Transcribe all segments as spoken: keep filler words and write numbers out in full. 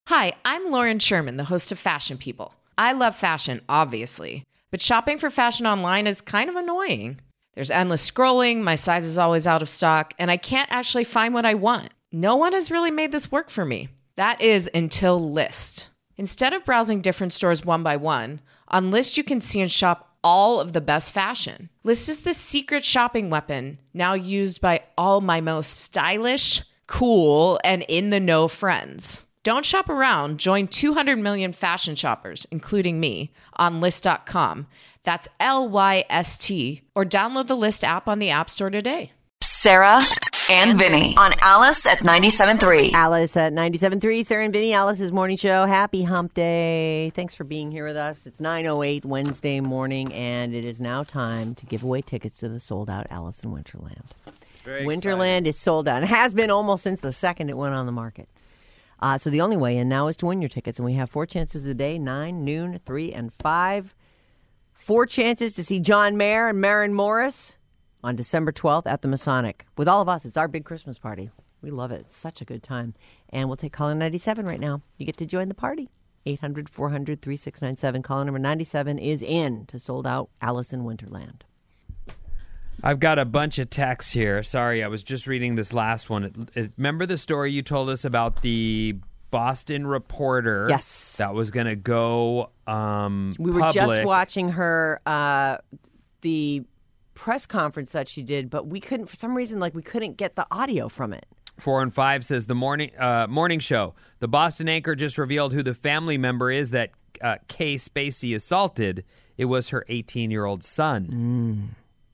Hi, I'm Lauren Sherman, the host of Fashion People. I love fashion, obviously, but shopping for fashion online is kind of annoying. There's endless scrolling, my size is always out of stock, and I can't actually find what I want. No one has really made this work for me. That is until Lyst. Instead of browsing different stores one by one, on Lyst you can see and shop all of the best fashion. Lyst is the secret shopping weapon now used by all my most stylish, cool, and in-the-know friends. Don't shop around. Join two hundred million fashion shoppers, including me, on Lyst dot com. That's L Y S T. Or download the Lyst app on the App Store today. Sarah and Vinny on Alice at ninety-seven point three. Alice at ninety-seven point three. Sarah and Vinny, Alice's morning show. Happy hump day. Thanks for being here with us. It's nine oh eight Wednesday morning, and it is now time to give away tickets to the sold-out Alice in Winterland. Very Winterland exciting. is sold out. It has been almost since the second it went on the market. Uh, so the only way in now is to win your tickets. And we have four chances a day, nine, noon, three, and five. Four chances to see John Mayer and Maren Morris on December twelfth at the Masonic. With all of us, it's our big Christmas party. We love it. It's such a good time. And we'll take caller ninety-seven right now. You get to join the party. eight hundred, four hundred, thirty-six ninety-seven. Caller number ninety-seven is in to sold out Alice in Winterland. I've got a bunch of texts here. Sorry, I was just reading this last one. It, it, remember the story you told us about the Boston reporter? Yes. That was going to go um, We were public. just watching her, uh, the press conference that she did, but we couldn't, for some reason, like we couldn't get the audio from it. Four and five says the morning uh, morning show. The Boston anchor just revealed who the family member is that uh, Kay Spacey assaulted. It was her eighteen-year-old son. Mm.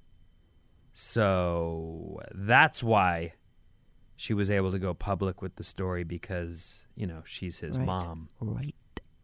So that's why she was able to go public with the story because, you know, she's his Right. mom. Right.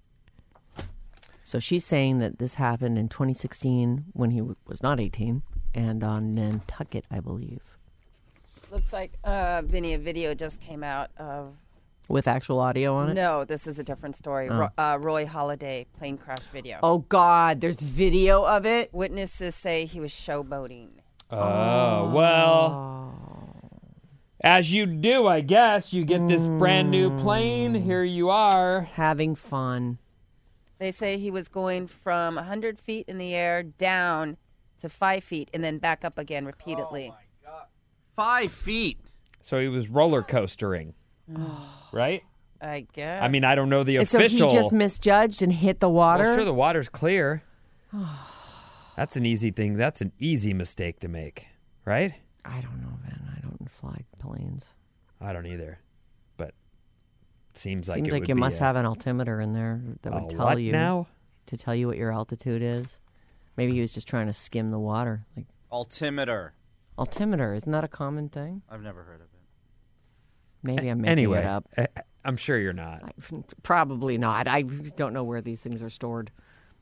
So she's saying that this happened in twenty sixteen when he w- was not eighteen and on Nantucket, I believe. Looks like, uh, Vinny, a video just came out of... With actual audio on it? No, this is a different story. Oh. Ro- uh, Roy Halladay plane crash video. Oh, God. There's video of it? Witnesses say he was showboating. Oh, well, as you do, I guess. You get this brand new plane. Here you are. Having fun. They say he was going from one hundred feet in the air down to five feet and then back up again repeatedly. Five feet. So he was roller coastering, right? I guess. I mean, I don't know the And so official. he just misjudged and hit the water? Well, sure, the water's clear. That's an easy thing. That's an easy mistake to make, right? I don't know, man. I don't fly planes. I don't either, but seems like Seems it like would you be must a, have an altimeter in there that would a tell what you now? to tell you what your altitude is. Maybe he was just trying to skim the water. Like Altimeter. altimeter, isn't that a common thing? I've never heard of it. Maybe I'm making Anyway, it up. I- I'm sure you're not. I, probably not. I don't know where these things are stored.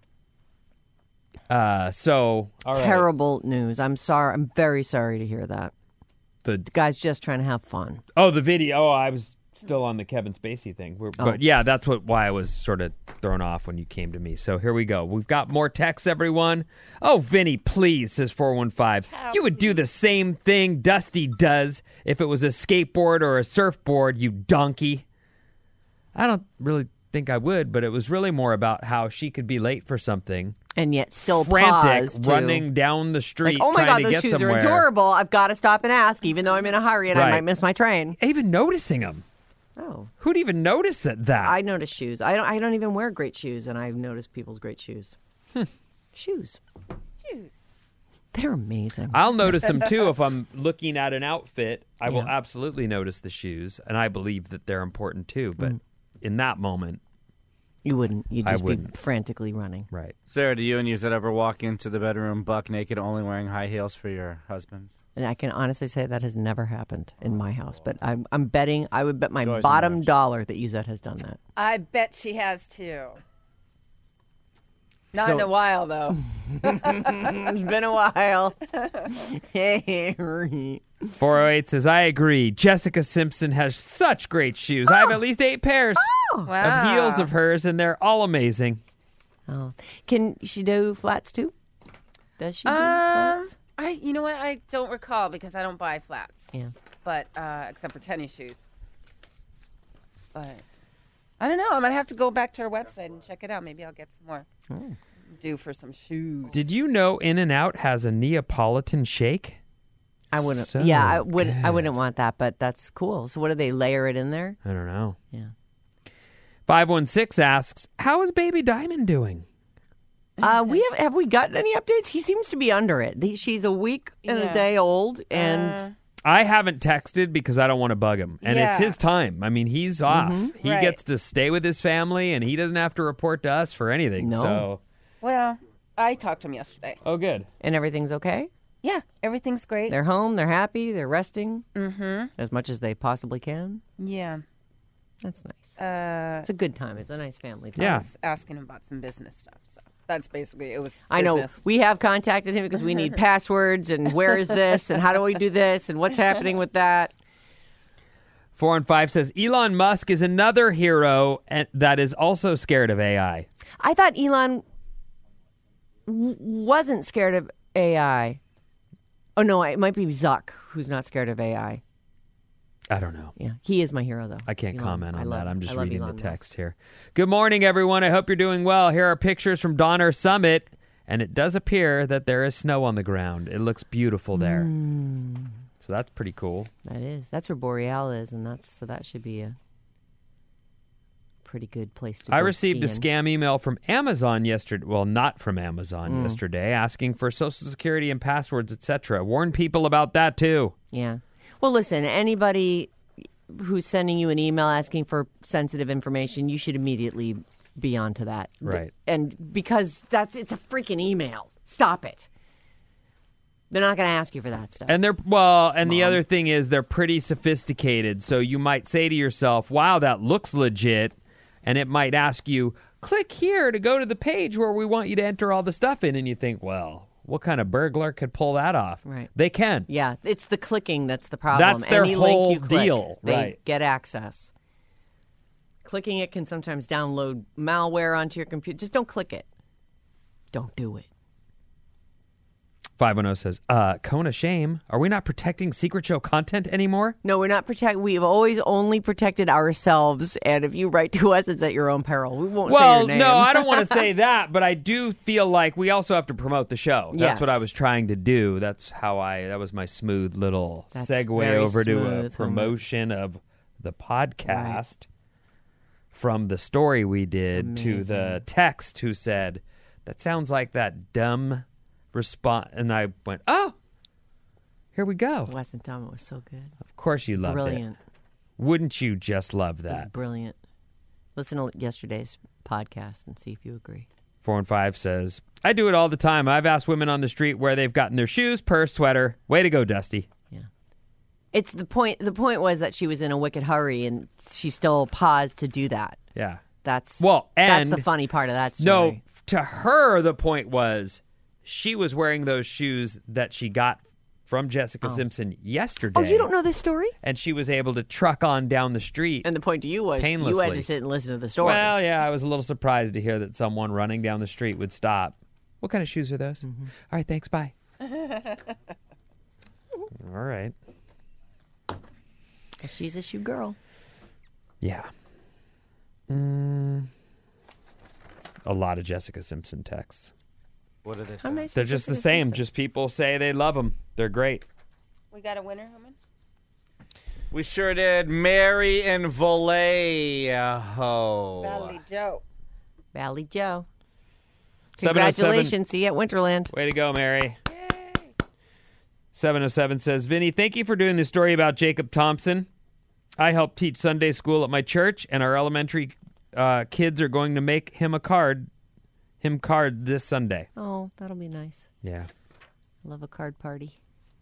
Uh, so all right. Terrible news. I'm sorry. I'm very sorry to hear that. The The guy's just trying to have fun. oh, the video. Oh, I was still on the Kevin Spacey thing. We're, Oh. But yeah, that's what why I was sort of thrown off when you came to me. So here we go. We've got more texts, everyone. Oh, Vinny, please, says four one five. You would do the same thing Dusty does if it was a skateboard or a surfboard, you donkey. I don't really think I would, but it was really more about how she could be late for something. And yet still Frantic, pause to, running down the street, like, oh my trying God, to those get shoes somewhere. are adorable. I've got to stop and ask, even though I'm in a hurry and I Right. might miss my train. Even noticing them. Oh, Who'd even notice that? that? I notice shoes. I don't. I don't even wear great shoes, and I've noticed people's great shoes. Shoes. Shoes. They're amazing. I'll notice them too if I'm looking at an outfit. I will Yeah. absolutely notice the shoes, and I believe that they're important too. But Mm. in that moment, You wouldn't. You'd I just be wouldn't. frantically running. right? Sarah, do you and Yuzette ever walk into the bedroom buck naked, only wearing high heels for your husbands? And I can honestly say that has never happened in my house. But I'm, I'm betting, I would bet my Joy's bottom in the dollar that Yuzette has done that. I bet she has too. Not So- in a while, though. It's been a while. Hey, four oh eight says, I agree. Jessica Simpson has such great shoes. I have at least eight pairs of Wow. heels of hers, and they're all amazing. oh. Can she do flats too? Does she do Um, flats? I, you know what? I don't recall because I don't buy flats. Yeah. But uh, except for tennis shoes. But I don't know. I'm going to have to go back to her website and check it out. Maybe I'll get some more. Oh. Due for some shoes. Did you know In-N-Out has a Neapolitan shake? I wouldn't. So yeah, I would. good. I wouldn't want that, but that's cool. So, what do they layer it in there? I don't know. Yeah. five one six asks, how is Baby Diamond doing? Uh, we have. Have we gotten any updates? He seems to be under it. He, she's a week and Yeah. a day old, and Uh, I haven't texted because I don't want to bug him. And it's Yeah. his time. I mean, he's off. He Right. gets to stay with his family, and he doesn't have to report to us for anything. No. So, well, I talked to him yesterday. oh, good. and everything's okay. Yeah, everything's great. They're home. They're happy. They're resting Mm-hmm. as much as they possibly can. Yeah. That's nice. Uh, It's a good time. It's a nice family time. Yeah. I was asking him about some business stuff. So that's basically it. Was I know business. we have contacted him because we need passwords and where is this and how do we do this and what's happening with that. Four and five says, Elon Musk is another hero and that is also scared of A I. I thought Elon w- wasn't scared of A I. Oh no, it might be Zuck who's not scared of A I. I don't know. Yeah, he is my hero though. I can't Elon. comment I on love- that. I'm I just love reading Elon the Musk. text here. Good morning, everyone. I hope you're doing well. Here are pictures from Donner Summit, and it does appear that there is snow on the ground. It looks beautiful there. Mm. So that's pretty cool. That is. That's where Boreal is, and that's so that should be a pretty good place to go I received a skiing. scam email from Amazon yesterday. Well, not from Amazon Mm. yesterday, asking for Social Security and passwords, et cetera. Warn people about that too. Yeah. Well, listen, anybody who's sending you an email asking for sensitive information, you should immediately be onto that. Right. And because that's it's a freaking email. Stop it. They're not going to ask you for that stuff. And they're well, and the other thing is they're pretty sophisticated. So you might say to yourself, "Wow, that looks legit," and it might ask you, "Click here to go to the page where we want you to enter all the stuff in." And you think, "Well, what kind of burglar could pull that off?" Right. They can. Yeah, it's the clicking that's the problem. That's their Any whole link you click, deal, they right. get access. Clicking it can sometimes download malware onto your computer. Just don't click it. Don't do it. five one zero says, uh, Kona shame. Are we not protecting Secret Show content anymore? No, we're not protect. We've always only protected ourselves, and if you write to us, it's at your own peril. We won't say Well, your name. no, I don't want to say that, but I do feel like we also have to promote the show. That's Yes. what I was trying to do. That's how I, that was my smooth little That's segue very over to a smooth, Homer. promotion of the podcast from the story we did to the text who said, that sounds like that dumb response. And I went, oh, here we go. It wasn't dumb. It was so good. Of course you loved Brilliant. it. Wouldn't you just love It was that? brilliant. Listen to yesterday's podcast and see if you agree. Four and five says, I do it all the time. I've asked women on the street where they've gotten their shoes, purse, sweater. Way to go, Dusty. Yeah. It's the point. The point was that she was in a wicked hurry, and she still paused to do that. Yeah. That's Well, and that's the funny part of that No, story. to her, the point was she was wearing those shoes that she got from Jessica Simpson yesterday. Oh, you don't know this story? And she was able to truck on down the street. And the point to you was you had Painlessly. to sit and listen to the story. Well, yeah, I was a little surprised to hear that someone running down the street would stop. What kind of shoes are those? Mm-hmm. All right, thanks, bye. All right. She's a shoe girl. Yeah. Mm, a lot of Jessica Simpson texts. What are they How saying? nice. They're was just the Jessica same. Simpson? Just people say they love them. They're great. We got a winner, Herman? We sure did. Mary and Vallejo. Valley Joe. Valley Joe. seven oh seven Congratulations. See you at Winterland. Way to go, Mary. seven oh seven says, Vinny, thank you for doing the story about Jacob Thompson. I help teach Sunday school at my church, and our elementary uh, kids are going to make him a card, him card this Sunday. Oh, that'll be nice. Yeah. Love a card party.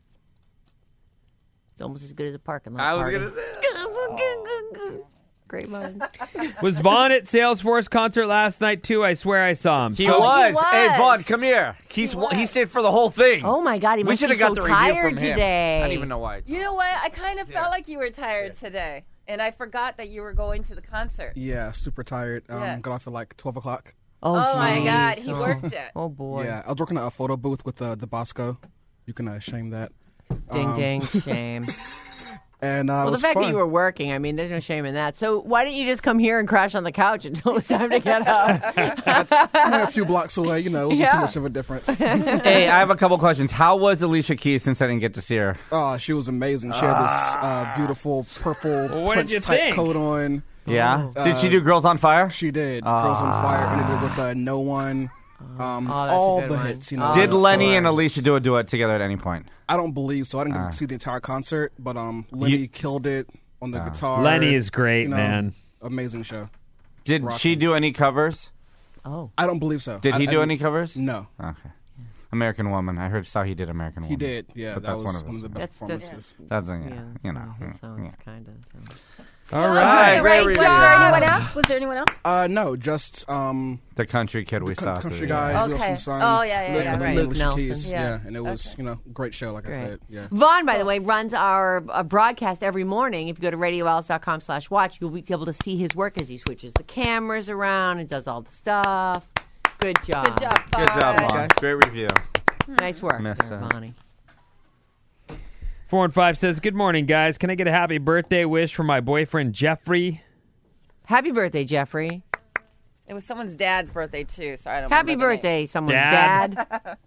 It's almost as good as a parking lot I was party. going to say. Great minds. Was Vaughn at Salesforce concert last night, too? I swear I saw him. He, So- was. Hey, was. Vaughn, come here. He's he, he stayed for the whole thing. Oh my God, he we must should be have got so the review tired from him. today. I don't even know why. You know what? I kind of felt like you were tired today. And I forgot that you were going to the concert. Yeah, super tired. Um, Yeah. Got off at like twelve o'clock. Oh, Oh, my geez. God. He Oh. worked it. Oh boy. Yeah, I was working at a photo booth with uh, the Bosco. You can uh, shame that. Ding Um, ding shame. And uh, it Well, the was fact fun. that you were working, I mean, there's no shame in that. So why didn't you just come here and crash on the couch until it was time to get up? That's only a few blocks away. You know, it wasn't Yeah. too much of a difference. Hey, I have a couple questions. How was Alicia Keys since I didn't get to see her? Oh, she was amazing. She had this uh, beautiful purple Well, what did you Prince type think? coat on. Yeah? Oh. Did she do Girls on Fire? She did. Girls on Fire ended it with uh, No One. Um, Oh, that's a all good the one. hits. You know, Did uh, Lenny and Alicia do a duet together at any point? I don't believe so. I didn't get to see the entire concert, but um, Lenny You- killed it on the guitar. Lenny is great, you know, man. Amazing show. Did Rockin'. she do any covers? Oh. I don't believe so. Did I- he I do didn't- any covers? No, Okay. American Woman. I heard saw he did American he Woman. did. Yeah, But that that's was one of one his of the best That's- that's- performances. That's, yeah, Yeah, you know. his yeah. songs, kind of. So. All Was right. there, Great wait, review. was there anyone else? Was there anyone else? Uh, no, just um, The country kid we the saw. country today. guy, Okay. Wilson Son. Oh, yeah, yeah, and yeah, then right. Alicia Luke Nelson. Keys. Yeah. Yeah, and it was you know great show. Like I Great. said, yeah. Vaughn, by the way, runs our uh, broadcast every morning. If you go to radio alice dot com slash watch, you'll be able to see his work as he switches the cameras around and does all the stuff. Good job. Good job, Good job, Vaughn. Vaughn. Great review. Nice work, Missed there, it. Bonnie. Four and five says, "Good morning, guys. Can I get a happy birthday wish for my boyfriend Jeffrey?" Happy birthday, Jeffrey. It was someone's dad's birthday, too, so I don't Happy remember the name. birthday, someone's Dad. dad.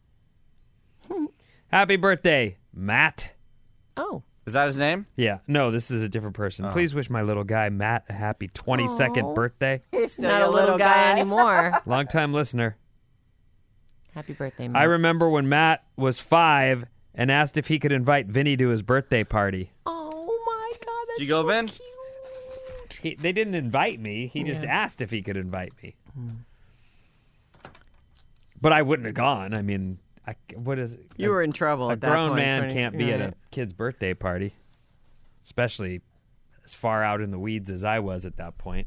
Happy birthday, Matt. Oh. Is that his name? Yeah, no, this is a different person. Oh. Please wish my little guy Matt a happy twenty-second Aw. birthday. He's still Not your a little guy, anymore. Long-time listener. Happy birthday, Matt. I remember when Matt was five and asked if he could invite Vinny to his birthday party. Oh, my God. That's Did you go, so Vin? cute. He, they didn't invite me. He just asked if he could invite me. But I wouldn't have gone. I mean, I, what is it? You were in trouble A at that grown point, man twenty can't be at a right. kid's birthday party, especially as far out in the weeds as I was at that point.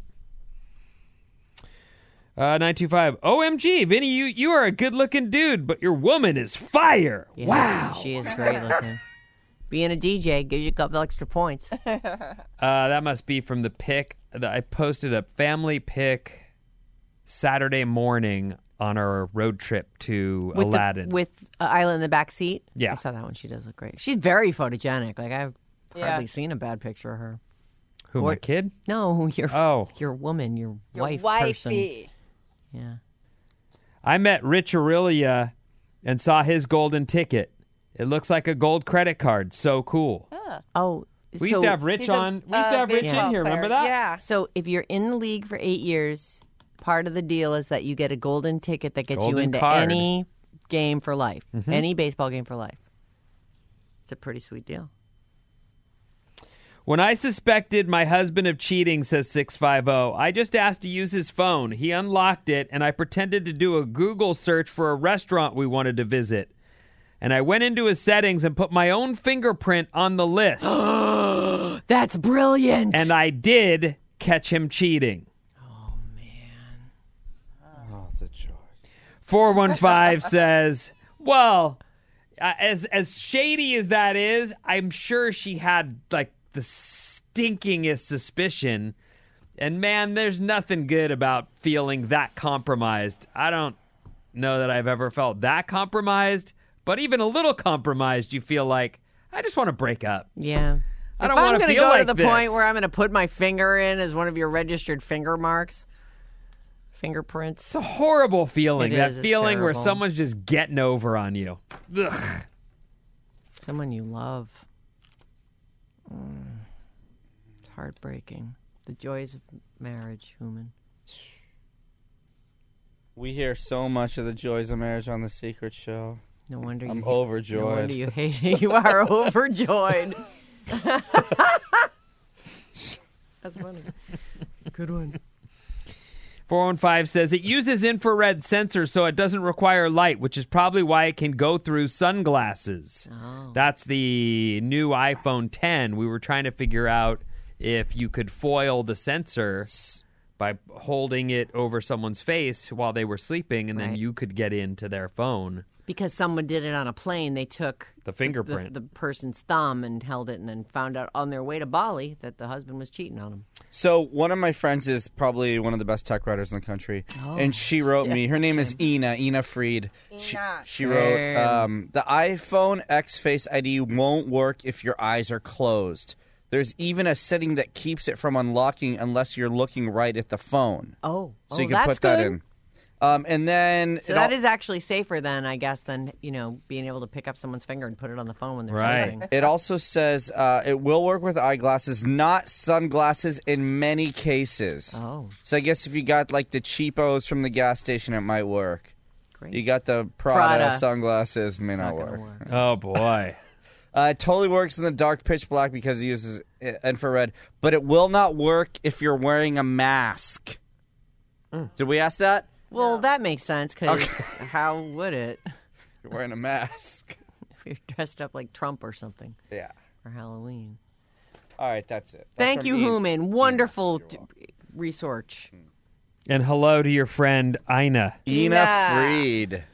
Uh, nine two five. O M G, Vinny, you, you are a good-looking dude, but your woman is fire. Yeah, Wow. She is great looking. Being a D J gives you a couple extra points. Uh, that must be from the pic. that I posted a family pic Saturday morning on our road trip to With the- Aladdin. with uh, Isla in the back seat. Yeah. I saw that one. She does look great. She's very photogenic. Like I've Yeah. hardly seen a bad picture of her. Who, my or- kid? No, your Oh. your woman, your, Your wife person. wifey. Yeah. I met Rich Aurelia and saw his golden ticket. It looks like a gold credit card. So cool. Oh, We so, used to have Rich He's a, on. We used to uh, have Rich baseball in here. player. Remember that? Yeah. So if you're in the league for eight years, part of the deal is that you get a golden ticket that gets you Golden into card. any game for life, any baseball game for life. It's a pretty sweet deal. When I suspected my husband of cheating, says six five zero, I just asked to use his phone. He unlocked it, and I pretended to do a Google search for a restaurant we wanted to visit. And I went into his settings and put my own fingerprint on the list. That's brilliant. And I did catch him cheating. Oh, the joy. four one five says, well, uh, as as shady as that is, I'm sure she had like the stinkingest suspicion. And man, there's nothing good about feeling that compromised. I don't know that I've ever felt that compromised, but even a little compromised, you feel like, I just want to break up. yeah. I don't if I'm wanna gonna feel go like to the this. point where I'm going to put my finger in as one of your registered finger marks, fingerprints. It's a horrible feeling, It that is, it's feeling where terrible. someone's just getting over on you. Ugh. Someone you love. Mm. It's heartbreaking. The joys of marriage, human. We hear so much of the joys of marriage on The Secret Show. No wonder I'm you overjoyed. No wonder you hate it. You are overjoyed. That's funny. Good one. four one five says it uses infrared sensors so it doesn't require light, which is probably why it can go through sunglasses. Oh. That's the new iPhone ten. We were trying to figure out if you could foil the sensor by holding it over someone's face while they were sleeping, and then Right. you could get into their phone. Because someone did it on a plane, they took The fingerprint. the, the person's thumb and held it, and then found out on their way to Bali that the husband was cheating on him. So one of my friends is probably one of the best tech writers in the country, and she wrote me. Her name is Ina Ina Fried. She, she wrote, um, "The iPhone X Face I D won't work if your eyes are closed. There's even a setting that keeps it from unlocking unless you're looking right at the phone. Oh, so oh, you can that's put that good. in. Um, and then So it that al- is actually safer than, I guess, than, you know, being able to pick up someone's finger and put it on the phone when they're Right. sleeping. It also says uh, it will work with eyeglasses, not sunglasses in many cases. Oh, So I guess if you got like the cheapos from the gas station, it might work. great. You got the Prada, Prada. sunglasses, may Not not gonna work. work. Oh, boy. Uh, it totally works in the dark pitch black because it uses uh, infrared, but it will not work if you're wearing a mask. Did we ask that? Well, that makes sense, because Okay. how would it You're wearing a mask. if you're dressed up like Trump or something Yeah. for Halloween? All right, that's it. That's Thank from you, Ian. Human. Wonderful t- research. And hello to your friend Ina. Ina Ina. Fried.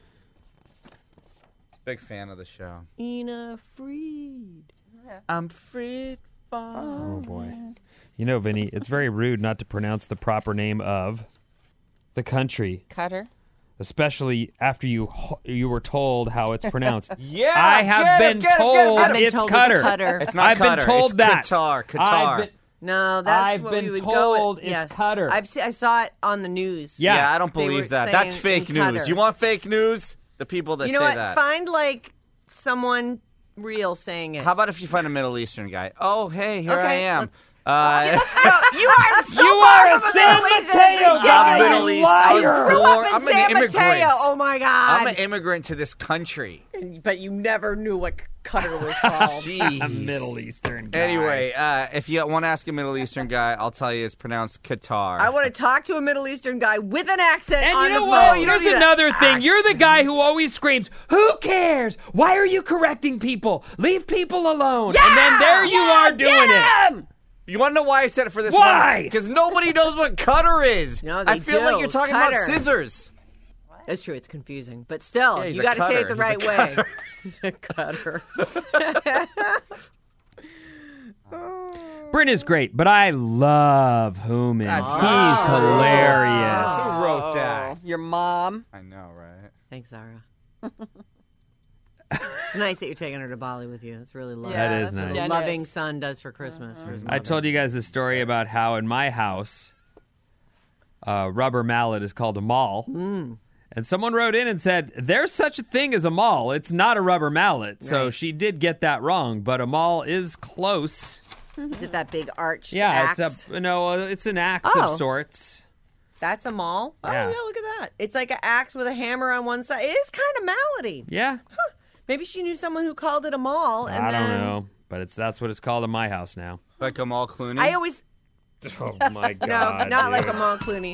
Big fan of the show. Ina Fried. I'm Fried. Oh, boy. You know, Vinny, it's very rude not to pronounce the proper name of the country, Cutter. especially after you you were told how it's pronounced. Yeah, I have get been it, get it, get it, told get I've been it's told Cutter. it's Cutter. It's not I've Qatar. been told it's that. Qatar. Qatar. I've been- No, that's I've what been we would told go with. it's yes. Cutter. I've se- I saw it on the news. Yeah. yeah, I don't They were believe that. saying That's fake in news. Qatar. You want fake news? The people that You know say what? that. Find like someone real saying it. How about if you find a Middle Eastern guy? Oh, hey, here Okay, I am. let's- Uh, you are so You far are a from San Middle East. Mateo It's guy, I'm Middle you East. I was liar. grew born. up in I'm an San immigrant. Mateo. Oh my God! I'm an immigrant to this country. But you never knew what Cutter was called. Jeez. A Middle Eastern guy. Anyway, uh, if you want to ask a Middle Eastern guy, I'll tell you it's pronounced Qatar. I want to talk to a Middle Eastern guy with an accent And on you know the what? phone. Here's another thing. You're the guy who always screams, "Who cares? Why are you correcting people? Leave people alone." Yeah! And then there you Yeah, are doing get it. him! You want to know why I said it for this Why? Because nobody knows what Qatar is. No, they I feel do. like you're talking Cutter. about scissors. That's true. It's confusing, but still, Yeah, he's you a got to say cutter. it the He's a right way. cutter. He's a cutter. Bryn is great, but I love Human. That's He's not true. hilarious. Who wrote that? Your mom. I know, right? Thanks, Zara. It's nice that you're taking her to Bali with you. That's really lovely. That is that's nice. What a generous. loving son does for Christmas. For his I told you guys the story about how in my house, a rubber mallet is called a maul. Mm. And someone wrote in and said, there's such a thing as a maul. It's not a rubber mallet. So Right. she did get that wrong, but a maul is close. Is it that big arched Yeah, axe? it's a no, uh, it's an axe Oh. of sorts. That's a maul? Oh, Yeah. yeah, look at that. It's like an axe with a hammer on one side. It is kind of mallety. Yeah, Maybe she knew someone who called it a maul. And I don't then know, but it's that's what it's called in my house now. Like Amal Clooney? I always Oh my no, god! not like dude. a Mal Clooney.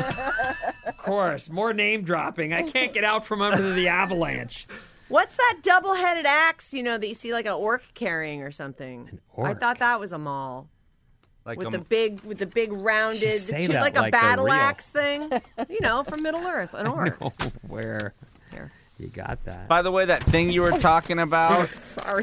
Of course, more name dropping. I can't get out from under the avalanche. What's that double-headed axe? You know that you see like an orc carrying or something. I orc? thought that was a maul like with Am- the big with the big rounded, say two- that like a like they're battle real. axe thing. You know, from Middle Earth, an orc. Oh, where Here. you got that? By the way, that thing you were talking about, Sorry,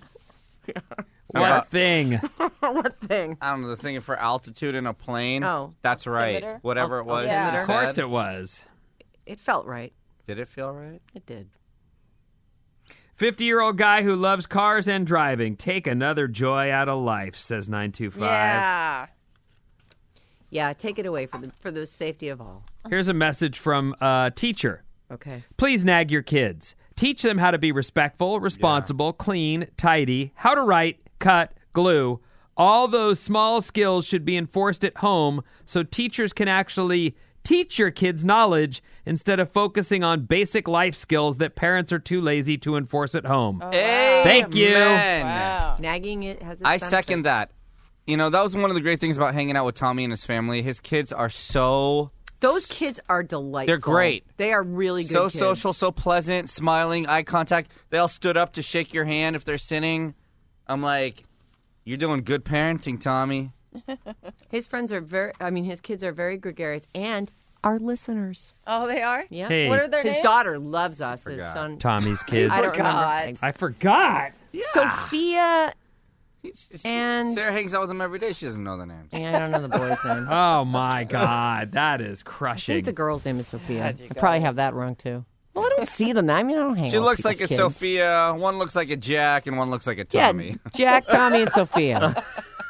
What about- thing? what thing? I don't know, the thing for altitude in a plane. Oh. That's right. Altimeter? Whatever it was. Yeah. you Of course said. it was. It felt right. Did it feel right? It did. fifty-year-old guy who loves cars and driving. Take another joy out of life, says nine two five. Yeah. Yeah, take it away for the for the safety of all. Here's a message from a teacher. Okay. Please nag your kids. Teach them how to be respectful, responsible, clean, tidy, how to write, cut, glue. All those small skills should be enforced at home so teachers can actually teach your kids knowledge instead of focusing on basic life skills that parents are too lazy to enforce at home. Thank you. Amen. Wow. Nagging it has its I second benefits. that. You know, that was one of the great things about hanging out with Tommy and his family. His kids are so Those kids are delightful. They're great. They are really good so kids. social, so pleasant, smiling, eye contact. They all stood up to shake your hand if they're sitting. I'm like, you're doing good parenting, Tommy. His friends are very, I mean, his kids are very gregarious and our listeners. Oh, they are? Yeah. Hey. What are their His names? daughter loves us. His Forgot. son. Tommy's kids. I don't Forgot. remember. I forgot. Sophia and. Sarah hangs out with them every day. She doesn't know the names. Yeah, I don't know the boy's name. Oh my God, that is I think crushing. the girl's name is Sophia. God, you I probably guys. have that wrong too. Well, I don't see them. I mean, I don't hang She out looks with like a people's kids. Sophia. One looks like a Jack, and one looks like a Yeah, Tommy. Jack, Tommy, and Sophia.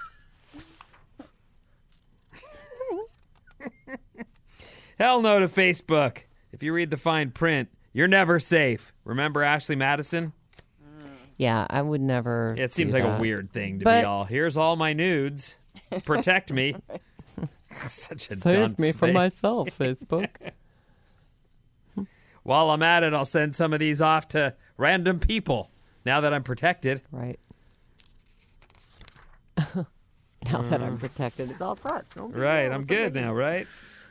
Hell no to Facebook. If you read the fine print, you're never safe. Remember Ashley Madison? Yeah, I would never. It seems do like that. a weird thing to But- be all, here's all my nudes. Protect me. Such a dunce thing. myself, Facebook. While I'm at it, I'll send some of these off to random people. Now that I'm protected. Right. Now that I'm protected, it's all set. Don't be Right, worried. I'm It's a good big- now, right?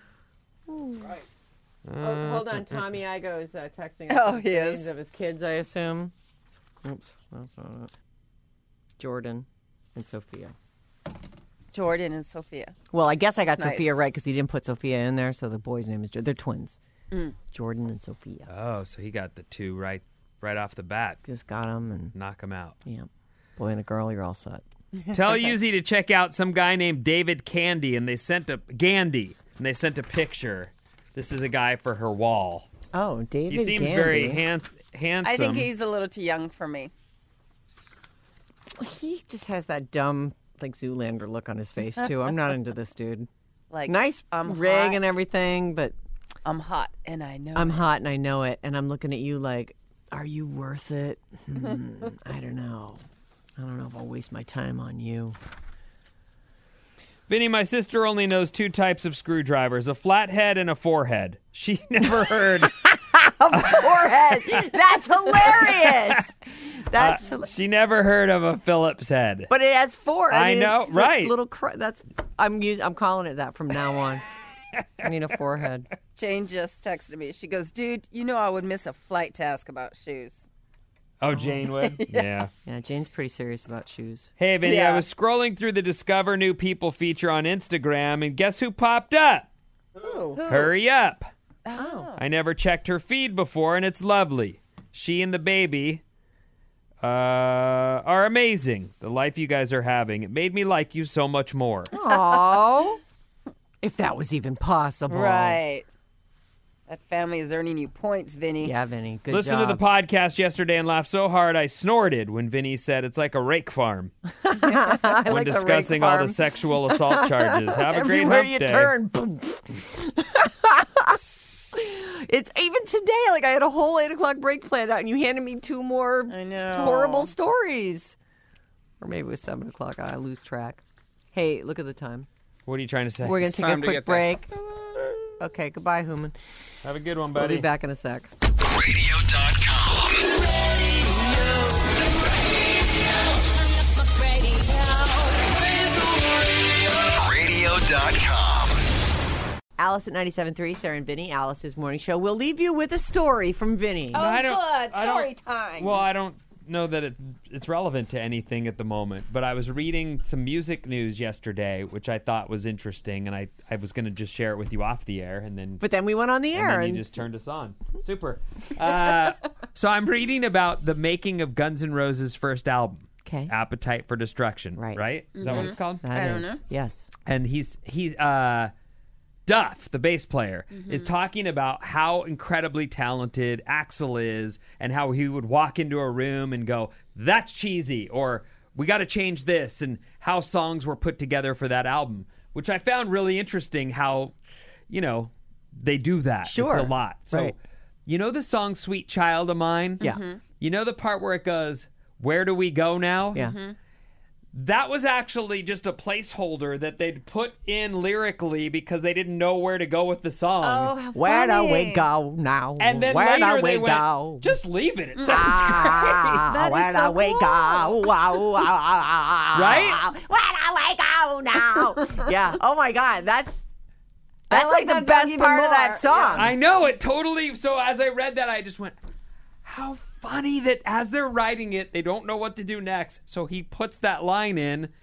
Oh, hold on, Tommy Igo is uh, texting us Oh, the he names is. of his kids, I assume. Oops, that's not it. Jordan and Sophia. Jordan and Sophia. Well, I guess I got Nice. Sophia right because he didn't put Sophia in there, so the boy's name is Jordan. They're twins. Mm. Jordan and Sophia. Oh, so he got the two right right off the bat. Just got them, and Knock him out. yeah, boy and a girl, you're all set. Tell Yuzi to check out some guy named David Candy, and they sent a Gandy, and they sent a picture. This is a guy for her wall. Oh, David. He seems Gandy. very han- handsome. I think he's a little too young for me. He just has that dumb, like Zoolander look on his face too. I'm not into this dude. Like, Nice I'm rig hot. and everything, but I'm hot, and I know I'm it. hot and I know it, and I'm looking at you like, are you worth it? Hmm, I don't know. I don't know if I'll waste my time on you. Vinny, my sister only knows two types of screwdrivers, a flathead and a forehead. She never heard. Forehead. That's hilarious. That's uh, hila- she never heard of a Phillips head. but it has four. I, I mean, know, it's the right. Little. Cr- that's. I'm us- I'm calling it that from now on. I need a forehead. Jane just texted me. She goes, dude, you know I would miss a flight task about shoes. Oh, Jane would? yeah. Yeah, Jane's pretty serious about shoes. Hey, Vinny, I Yeah. was scrolling through the Discover New People feature on Instagram, and guess who popped up? Who? Hurry up. Oh. I never checked her feed before, and it's lovely. She and the baby uh, are amazing. The life you guys are having. It made me like you so much more. Oh, if that was even possible. Right. That family is earning you points, Vinny. Yeah, Vinny. Good Listen job. to the podcast yesterday and laughed so hard I snorted when Vinny said it's like a rake farm I when like the discussing rake all farm. the sexual assault charges. Have a great Everywhere hump you day. turn. Boom. It's even today. Like I had a whole eight o'clock break planned out, and you handed me two more I know. horrible stories. Or maybe it was seven o'clock. I lose track. Hey, look at the time. What are you trying to say? We're gonna It's take a time to quick get that. break. Okay, goodbye, Human. Have a good one, We'll buddy. be back in a sec. radio dot com. radio dot com. Alice at ninety-seven point three, Sarah and Vinny, Alice's morning show. We'll leave you with a story from Vinny. Oh, I don't- good. I don't- Story time. Well, I don't know that it, it's relevant to anything at the moment, but I was reading some music news yesterday, which I thought was interesting, and I, I was going to just share it with you off the air, and then But then we went on the and air, then and, you just turned us on. Super. Uh, so I'm reading about the making of Guns N' Roses' first album, okay, Appetite for Destruction. Right. Right? Is that what it's called? that I don't is- know. Yes. And he's he uh Duff, the bass player, is talking about how incredibly talented Axl is and how he would walk into a room and go, "That's cheesy," or "We got to change this," and how songs were put together for that album, which I found really interesting how, you know, they do that. Sure. It's a lot. So, Right. you know the song Sweet Child of Mine? Yeah. You know the part where it goes, "Where do we go now?" Yeah. That was actually just a placeholder that they'd put in lyrically because they didn't know where to go with the song. Oh, how Where do funny. we go now? and then Where later do we they went, go? just leave it. It sounds Ah, That is where so do we cool. go? Wow, wow, wow, Right? Where do we go now? Yeah. Oh my God, that's that's I like, like the that best song even part of more. that song. Yeah. I know it totally. So as I read that, I just went, how funny that as they're writing it, they don't know what to do next. So he puts that line in,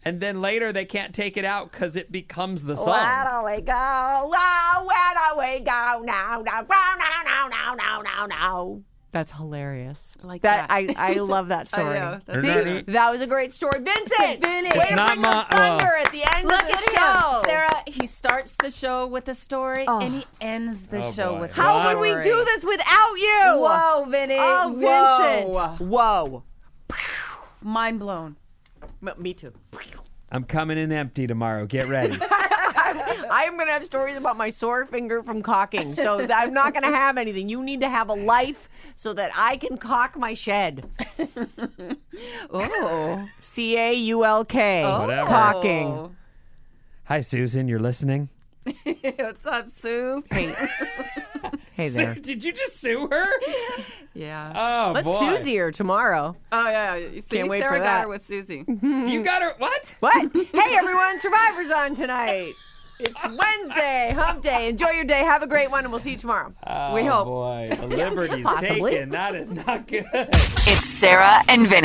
and then later they can't take it out because it becomes the song. Where do we go? Oh, where do we go now? Now, now, now, now, now, now, now. That's hilarious. I like that. that. I, I love that story. I know. That's Isn't that cute. neat? That was a great story. Vincent! Vinny. Way It's to not bring the my- thunder well- at the end Look of the at show. him, Sarah. He starts the show with a story, Oh. and he ends the Oh, show boy. with a How story. would we do this without you? Whoa, Vinny. Oh, Vincent. Whoa. Whoa. Mind blown. M- me too. I'm coming in empty tomorrow. Get ready. I'm going to have stories about my sore finger from caulking. So I'm not going to have anything. You need to have a life so that I can caulk my shed. Oh. C A U L K. Whatever. Caulking. Hi, Susan. You're listening? What's up, Sue? Hey. Hey there. Sue, did you just sue her? Yeah. Oh, Let's boy. Susie her tomorrow. Oh, yeah. You see, Can't wait Sarah for got that. her with Susie. You got her. What? What? Hey, everyone. Survivor's on tonight. It's Wednesday, hump day. Enjoy your day. Have a great one, and we'll see you tomorrow. Oh, We hope. boy. The liberty's Possibly. taken. That is not good. It's Sarah and Vinny.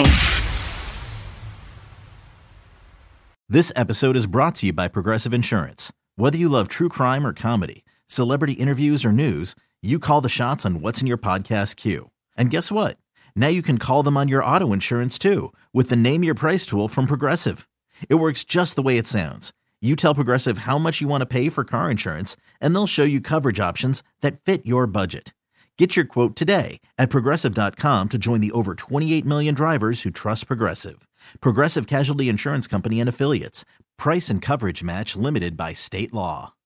This episode is brought to you by Progressive Insurance. Whether you love true crime or comedy, celebrity interviews or news, you call the shots on what's in your podcast queue. And guess what? Now you can call them on your auto insurance too with the Name Your Price tool from Progressive. It works just the way it sounds. You tell Progressive how much you want to pay for car insurance, and they'll show you coverage options that fit your budget. Get your quote today at Progressive dot com to join the over twenty-eight million drivers who trust Progressive. Progressive Casualty Insurance Company and Affiliates. Price and coverage match limited by state law.